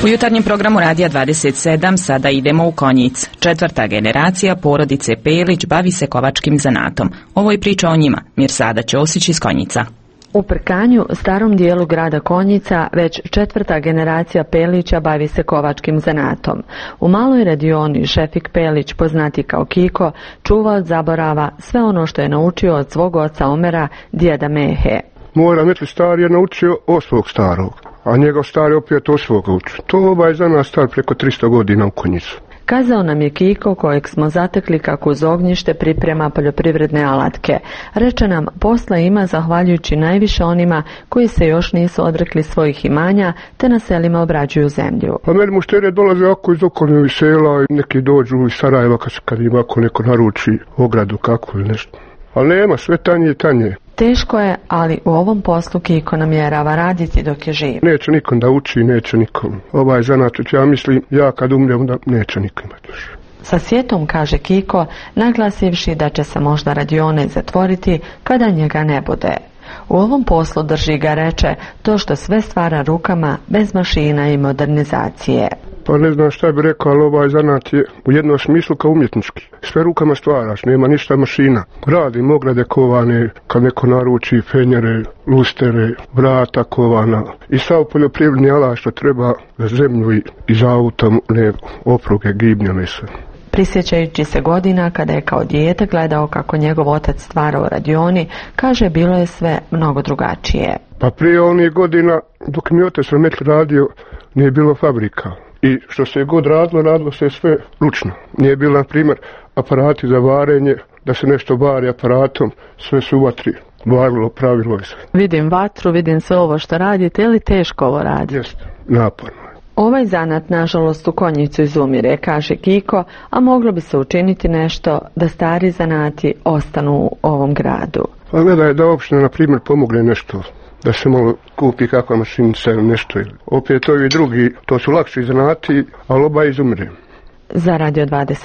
U jutarnjem programu Radija 27 sada idemo u Konjic. 4. generacija porodice Pelić bavi se kovačkim zanatom. Ovo je priča o njima. Mirsada Ćosić iz Konjica. U Prkanju, starom dijelu grada Konjica, već 4. generacija Pelića bavi se kovačkim zanatom. U maloj radioni Šefik Pelić, poznati kao Kiko, čuva od zaborava sve ono što je naučio od svog oca Omera, djeda Mehe. Moj metli stari je naučio od svog starog, a njegov stari opet od svog učio. To je za nas star preko 300 godina u Konjicu. Kazao nam je Kiko, kojeg smo zatekli kako uz ognjište priprema poljoprivredne alatke. Reče nam, posla ima zahvaljujući najviše onima koji se još nisu odrekli svojih imanja, te na selima obrađuju zemlju. Pa meni mušterije dolaze ako iz okolnih sela i neki dođu iz Sarajeva kad im ako neko naruči ogradu kako ili nešto. Ali nema, sve tanje i tanje. Teško je, ali u ovom poslu Kiko namjerava raditi dok je živ. Neće nikom da uči, neće nikom. Ovaj zanat, ja mislim, ja kad umrem da neće nikom imati više. Sa sjetom, kaže Kiko, naglasivši da će se možda radione zatvoriti kada njega ne bude. U ovom poslu, drži ga, reče, to što sve stvara rukama bez mašina i modernizacije. Pa ne znam šta bi rekao, ali ovaj zanat je u jednom smislu kao umjetnički. Sve rukama stvaraš, nema ništa mašina. Radim ograde kovane, kad neko naruči fenjere, lustere, vrata kovana. I sav poljoprivredni alat što treba za zemlju i za autom, ne opruge, gibnjene sve. Prisjećajući se godina kada je kao dijete gledao kako njegov otac stvara u radioni, kaže, bilo je sve mnogo drugačije. Pa prije onih godina, dok mi otac remetli radio, nije bilo fabrika. I što se god radilo se sve ručno. Nije bilo, na primjer, aparati za varenje, da se nešto vari aparatom, sve su u vatri varilo, pravilo i sve. Vidim vatru, vidim sve ovo što radite, je li teško ovo raditi? Jeste, naporno. Ovaj zanat, nažalost, u Konjicu izumire, kaže Kiko, a moglo bi se učiniti nešto da stari zanati ostanu u ovom gradu. Pa gledaj da opština, na primjer, pomogne nešto, da se malo kupi kakva mašinica ili nešto. Opet ovi drugi, to su lakši zanati, ali oba izumire. Za Radio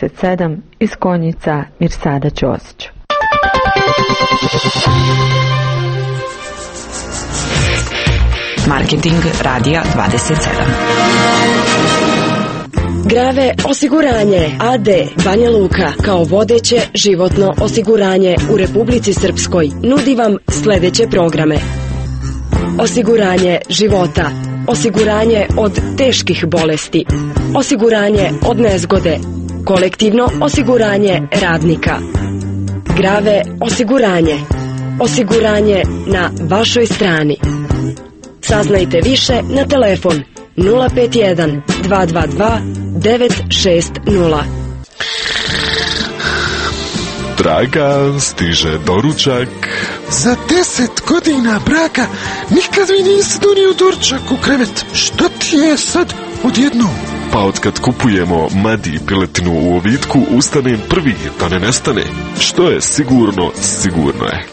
27 iz Konjica, Mirsada Ćosić. Marketing Radija 27. Grave osiguranje AD Banja Luka kao vodeće životno osiguranje u Republici Srpskoj nudi vam sljedeće programe: osiguranje života, osiguranje od teških bolesti, osiguranje od nezgode, kolektivno osiguranje radnika, Grave osiguranje, osiguranje na vašoj strani. Saznajte više na telefon 051 222 960. Dragan, stiže doručak. Za 10 godina braka nikad mi nisi donio doručak u krevet. Što ti je sad odjednom? Pa otkad kupujemo Madi piletinu u Ovitku, ustanem prvi da ne nestane. Što je sigurno, sigurno je.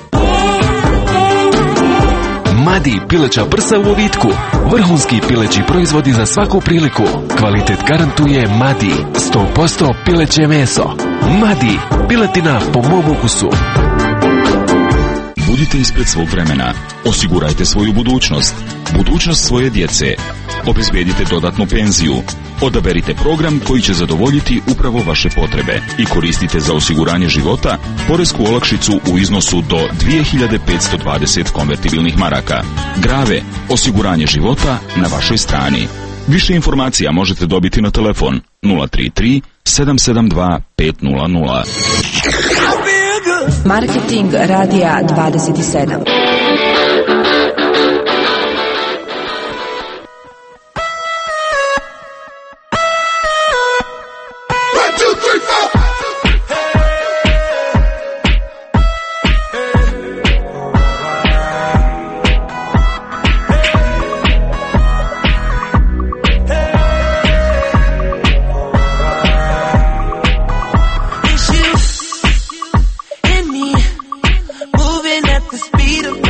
Madi pileća prsa u Ovitku. Vrhunski pileći proizvodi za svaku priliku. Kvalitet garantuje Madi. 100% pileće meso. Madi, piletina po mom ukusu. Budite ispred svog vremena. Osigurajte svoju budućnost. Budućnost svoje djece. Obezbedite dodatnu penziju. Odaberite program koji će zadovoljiti upravo vaše potrebe i koristite za osiguranje života poresku olakšicu u iznosu do 2520 konvertibilnih maraka. Grave, osiguranje života na vašoj strani. Više informacija možete dobiti na telefon 033 772 500. Marketing Radija 27. Moving at the speed of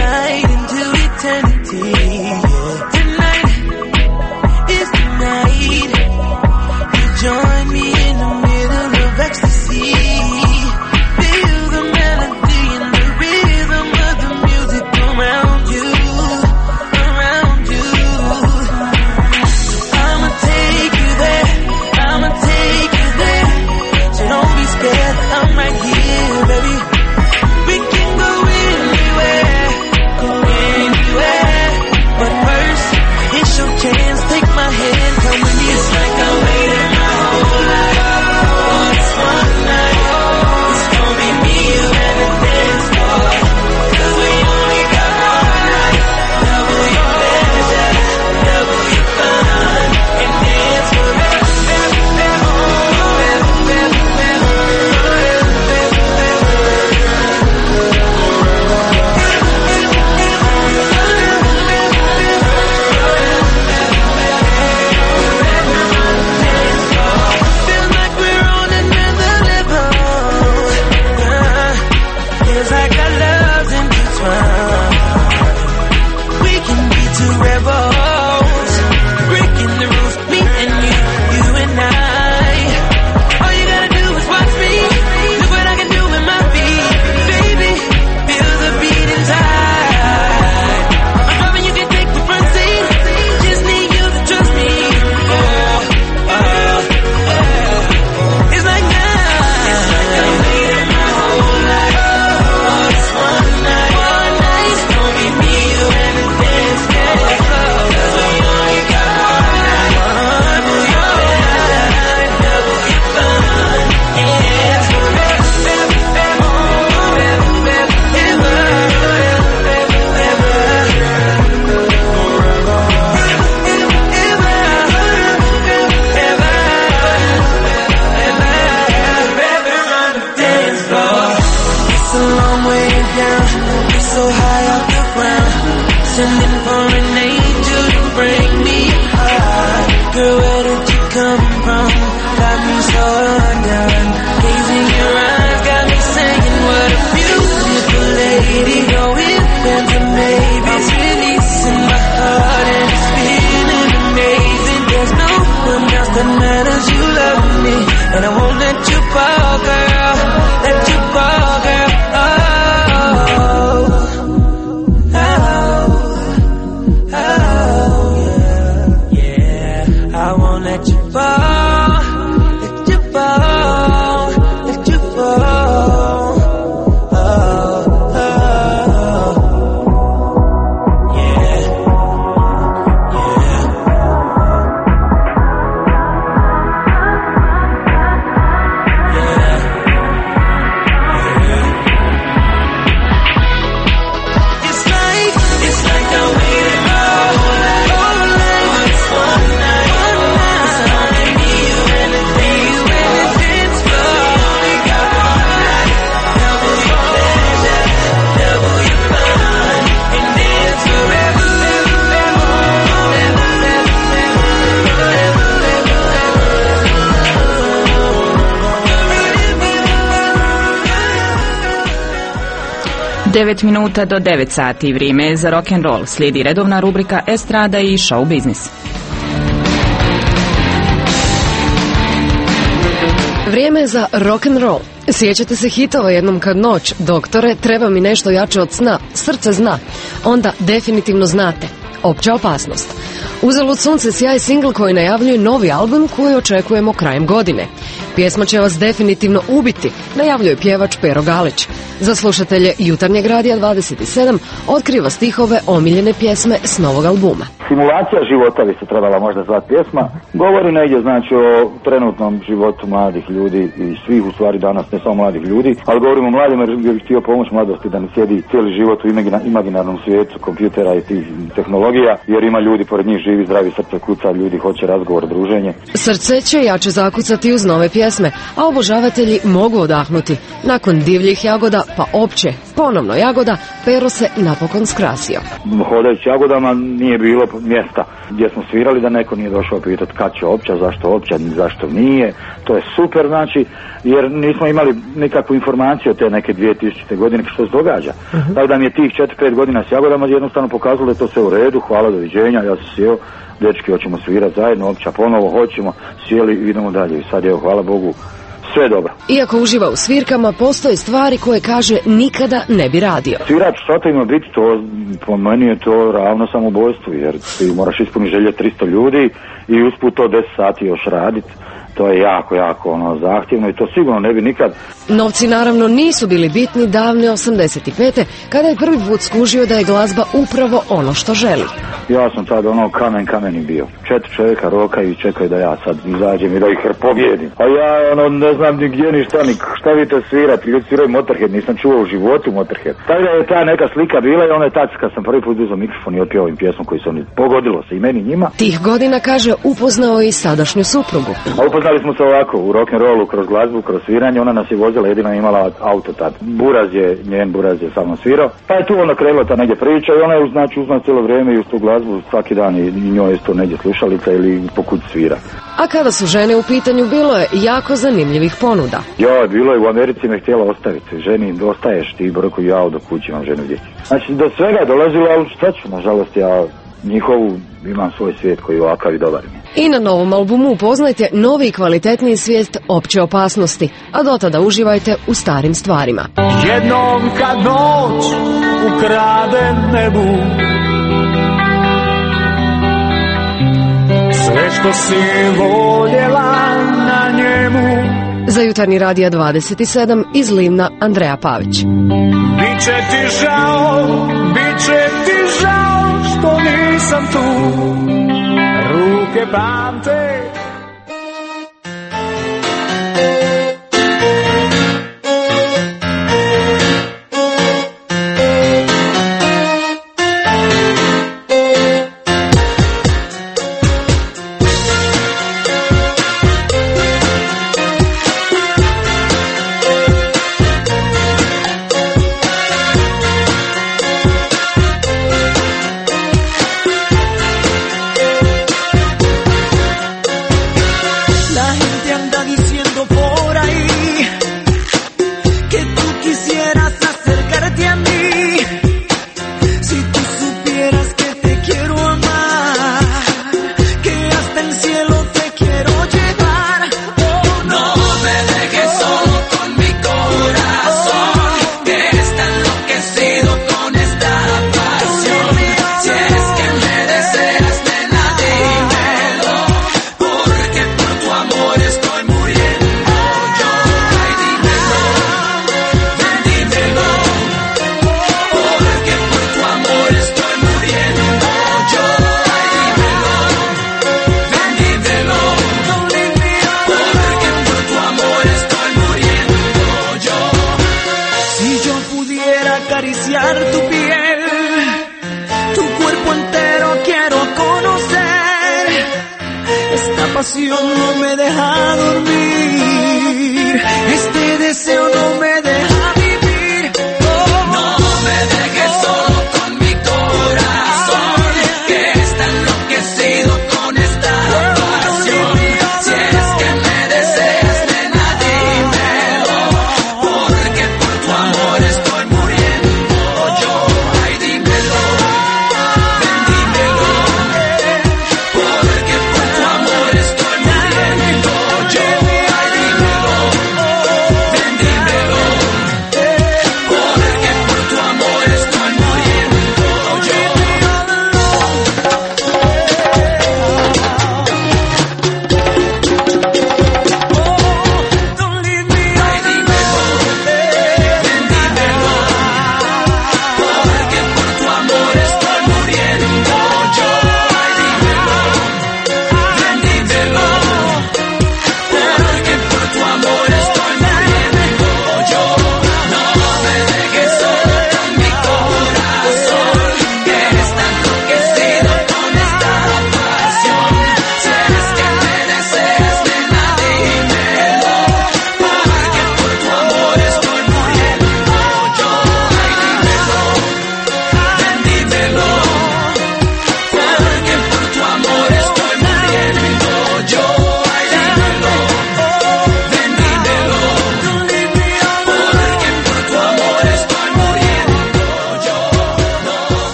so high off the ground, sending for an angel to bring me high. Girl, where did you come from? Got me so undone. Gazing your eyes got me saying, what a beautiful lady. No ifs, ands, or maybes. I'm releasing my heart and it's feeling amazing. There's no one else that matters. You love me, and I won't let you fall, girl. Let you fall, girl. I won't let you fall, let you fall, let you fall. Oh, oh, yeah, yeah. It's like I waited all night, it's one night. Devet minuta do 9 sati, vrijeme je za rock and roll. Slijedi redovna rubrika Estrada i show biznis. Vrijeme je za rock and roll. Sjećate se hitova Jednom kad noć, doktore, treba mi nešto jače od sna, srce zna. Onda definitivno znate. Opća opasnost. Uzalud sunce sjaj singl koji najavljuje novi album koji očekujemo krajem godine. Pjesma će vas definitivno ubiti, najavljuje pjevač Pero Galić. Za slušatelje Jutarnjeg radija 27 otkriva stihove omiljene pjesme s novog albuma. Simulacija života bi se trebala možda zvati pjesma. Govori negdje znači o trenutnom životu mladih ljudi i svih u stvari danas, ne samo mladih ljudi, ali govorimo o mladima jer bih htio pomoći mladosti da ne sjedi cijeli život u imaginarnom svijetu kompjutera i tih tehnologija, jer ima ljudi pored njih živi, zdravi, srce kuca, ljudi hoće razgovor, druženje. Srce će jače zakucati uz nove pjesme, a obožavatelji mogu odahnuti. Nakon divljih jagoda pa opće, ponovno jagoda, Pero se napokon skrasio. Hodajući jagodama nije bilo mjesta gdje smo svirali da neko nije došao pitati kad će opća, zašto nije. To je super, znači, jer nismo imali nikakvu informaciju o te neke 2000. godine što se događa. Tako da mi je tih 4-5 godina s jagodama jednostavno pokazalo da je to sve u redu, hvala, doviđenja, ja sam sjeo, dečki, hoćemo svirati zajedno, opća ponovo, hoćemo, sjeli i idemo dalje. I sad, evo, hvala Bogu, sve dobro. Iako uživa u svirkama, postoje stvari koje kaže nikada ne bi radio. Svirač ima biti, to po meni je to ravno samoubojstvo, jer ti moraš ispuniti želje 300 ljudi i usput to 10 sati još raditi. To je jako zahtjevno i to sigurno ne bi nikad. Novci naravno nisu bili bitni davne 85. kada je prvi put skužio da je glazba upravo ono što želi. Ja sam tad kamen bio. 4 čovjeka rokaju i čekaju da ja sad izađem i da ih pobjedim. A ja ne znam ni gdje ni šta vi to svirati. Ljudi sviraju Motorhead, nisam čuo u životu Motorhead. Tako da je ta neka slika bila i ona je tad kad sam prvi put uzeo mikrofon i otpjevao im pjesmu koju su oni pogodilo se i meni njima. Tih godina, kaže, upoznao i sadašnju suprugu. A upoznali smo se ovako u rock'n'rollu, kroz glazbu, kroz sviranje. Ona nas je vozila, jedina imala auto tad. Njen Buraz je sa mnom svirao. Pa je tu onda krenula ta negdje priča i ona je uznala cijelo vrijeme i uz tu glazbu svaki dan i njoj je to negdje slušalica ili po kući svira. A kada su žene u pitanju, bilo je jako zanimljivih ponuda. Ja, bilo je, u Americi me htjela ostaviti. Ženi, ostaješ ti, broko, ja do kući imam ženu djeci. Znači, do svega je dolazilo, ali šta ću, nažalost, ja njihovu imam svoj svijet koji je ovakav i dobar. I na novom albumu upoznajte novi i kvalitetniji svijet opće opasnosti, a do tada uživajte u starim stvarima. Jednom kad noć ukrade nebu, sve što si voljela na njemu. Za Jutarnji radija 27 iz Livna, Andreja Pavić. Biće ti žao što nisam tu, ruke pamte.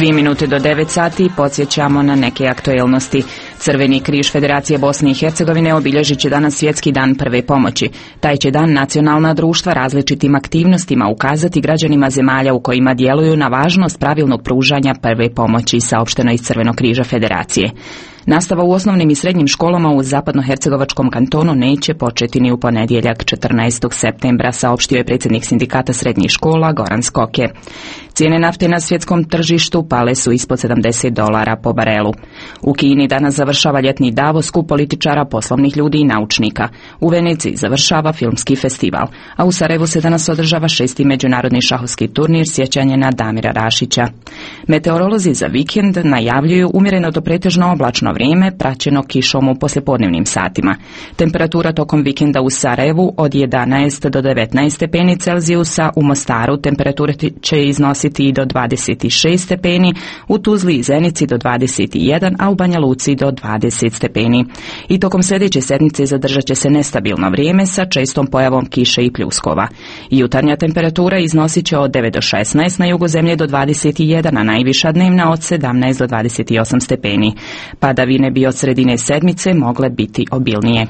2 minute do 9 sati podsjećamo na neke aktuelnosti. Crveni križ Federacije Bosne i Hercegovine obilježit će danas Svjetski dan prve pomoći. Taj će dan nacionalna društva različitim aktivnostima ukazati građanima zemalja u kojima djeluju na važnost pravilnog pružanja prve pomoći, saopšteno iz Crvenog križa Federacije. Nastava u osnovnim i srednjim školama u zapadnohercegovačkom kantonu neće početi ni u ponedjeljak 14. septembra, saopštio je predsjednik sindikata srednjih škola Goran Skoke. Cijene nafte na svjetskom tržištu pale su ispod $70 po barelu. U Kini danas završava ljetni Davos, skup političara, poslovnih ljudi i naučnika. U Veneciji završava filmski festival, a u Sarajevu se danas održava 6. međunarodni šahovski turnir sjećanje na Damira Rašića. Meteorolozi za vikend najavljuju umjereno do pretežno oblačno vrijeme, praćeno kišom u poslijepodnevnim satima. Temperatura tokom vikenda u Sarajevu od 11 do 19 stepeni Celzijusa, u Mostaru temperatura će iznositi i do 26 stepeni, u Tuzli i Zenici do 21, a u Banja Luci do 20 stepeni. I tokom sljedeće sedmice zadržat će se nestabilno vrijeme sa čestom pojavom kiše i pljuskova. Jutarnja temperatura iznosit će od 9 do 16, na jugu zemlje do 21, a najviša dnevna od 17 do 28 stepeni. Padavine bi od sredine sedmice mogle biti obilnije.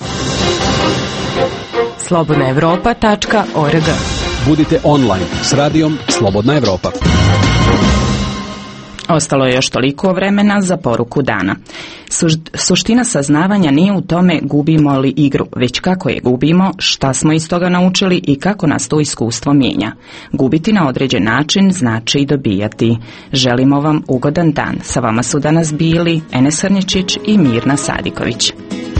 slobodnaevropa.org. Budite online s radijom Slobodna Evropa. Ostalo je još toliko vremena za poruku dana. Suština saznavanja nije u tome gubimo li igru, već kako je gubimo, šta smo iz toga naučili i kako nas to iskustvo mijenja. Gubiti na određen način znači i dobijati. Želimo vam ugodan dan. Sa vama su danas bili Enes Hrničić i Mirna Sadiković.